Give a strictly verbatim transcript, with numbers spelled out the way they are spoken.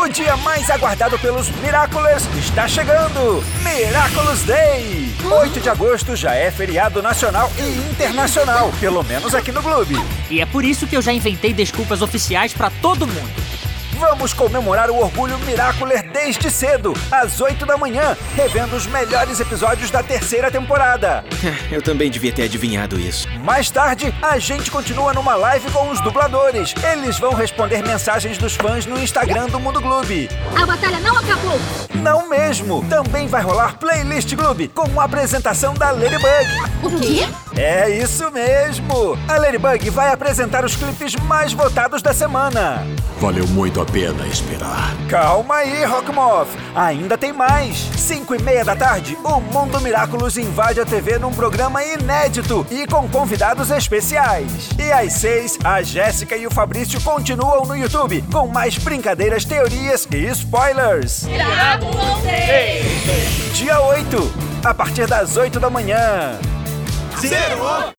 O dia mais aguardado pelos Miraculous está chegando! Miraculous Day! oito de agosto já é feriado nacional e internacional, pelo menos aqui no Gloob. E é por isso que eu já inventei desculpas oficiais pra todo mundo. Vamos comemorar o orgulho Miraculer desde cedo, às oito da manhã, revendo os melhores episódios da terceira temporada. Eu também devia ter adivinhado isso. Mais tarde, a gente continua numa live com os dubladores. Eles vão responder mensagens dos fãs no Instagram do Mundo Gloob. A batalha não acabou! Não mesmo! Também vai rolar Playlist Gloob, com uma apresentação da Ladybug. O quê? É isso mesmo! A Ladybug vai apresentar os clipes mais votados da semana. Valeu muito a pena esperar. Calma aí, Rockmoth! Ainda tem mais! Cinco e meia da tarde, o Mundo Miraculous invade a T V num programa inédito e com convidados especiais. E às seis, a Jéssica e o Fabrício continuam no YouTube com mais brincadeiras, teorias e spoilers. Miraculous Day! Dia oito, a partir das oito da manhã. Zero!